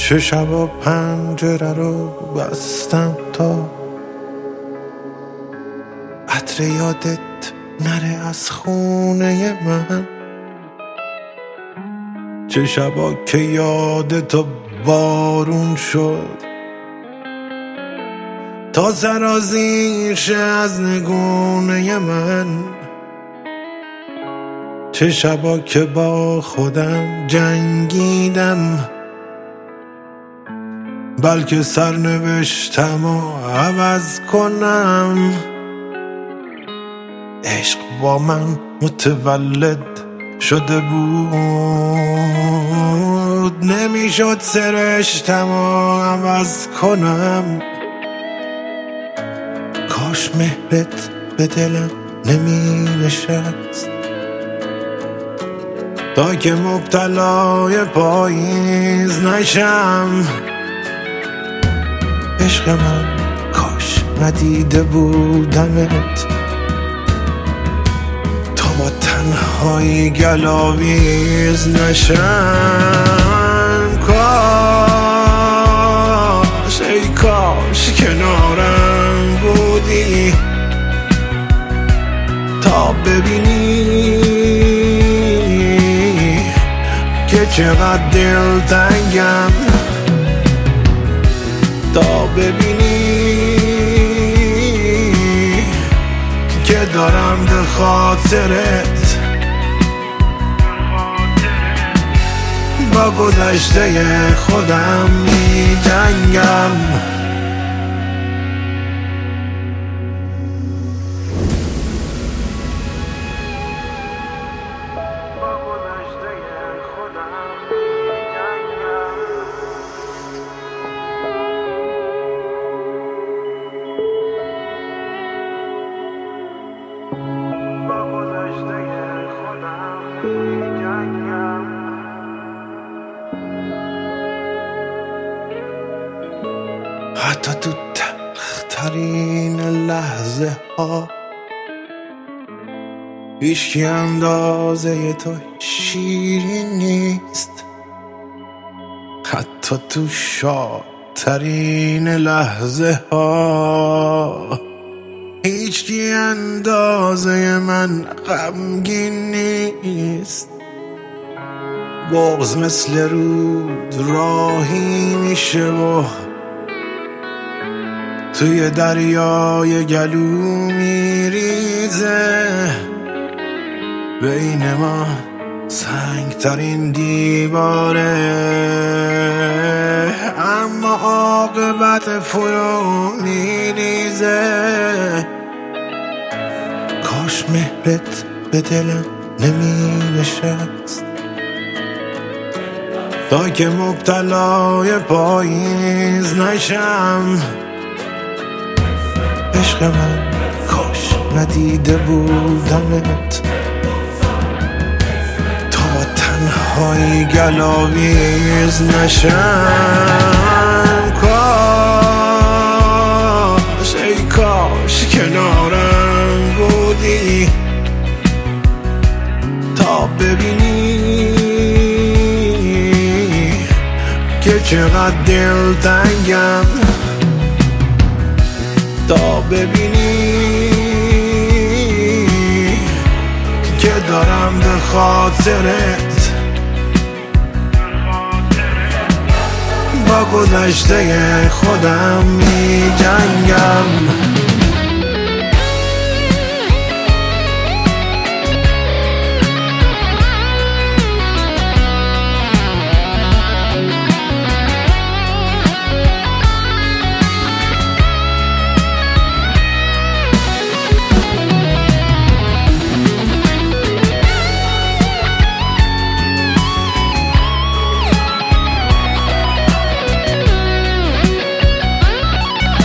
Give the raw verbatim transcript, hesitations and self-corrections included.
چه شبا پنجره رو بستم تا عطر یادت نره از خونه من، چه شبا که یادتو بارون شد تا سرازیر شه از نگونه من، چه شبا که با خودم جنگیدم بلکه سرنوشتم و عوض کنم. عشق با من متولد شده بود، نمیشد سرشتم و عوض کنم. کاش مهرت به دلم نمی نشست تا که مبتلای پاییز نشم. عشق من کاش ندیده بودمت تا با تنهایی گلاویز نشم. کاش ای کاش کنارم بودی تا ببینی که چقدر دلتنگم، تا ببینی که دارم به خاطرت با گذشته خودم می جنگم. حتی تو تلخترین لحظه ها هیچکی اندازه تو شیرین نیست، حتی تو شادترین لحظه ها هیچکی اندازه من غمگین نیست. بغض مثل رود راهی میشه و توی دریای گلو میریزه، بین ما سنگترین دیواره اما عاقبت فرو میریزه. کاش مهرت به دلم نمی نشست تا که مبتلای پاییز نشم. عشق من کاش ندیده بودمت تا با تنهایی گلاویز نشم. کاش ای کاش کنارم بودی تا ببینی که چقدر دلتنگم، تا ببینی که دارم به خاطرت با گذشته خودم می جنگم.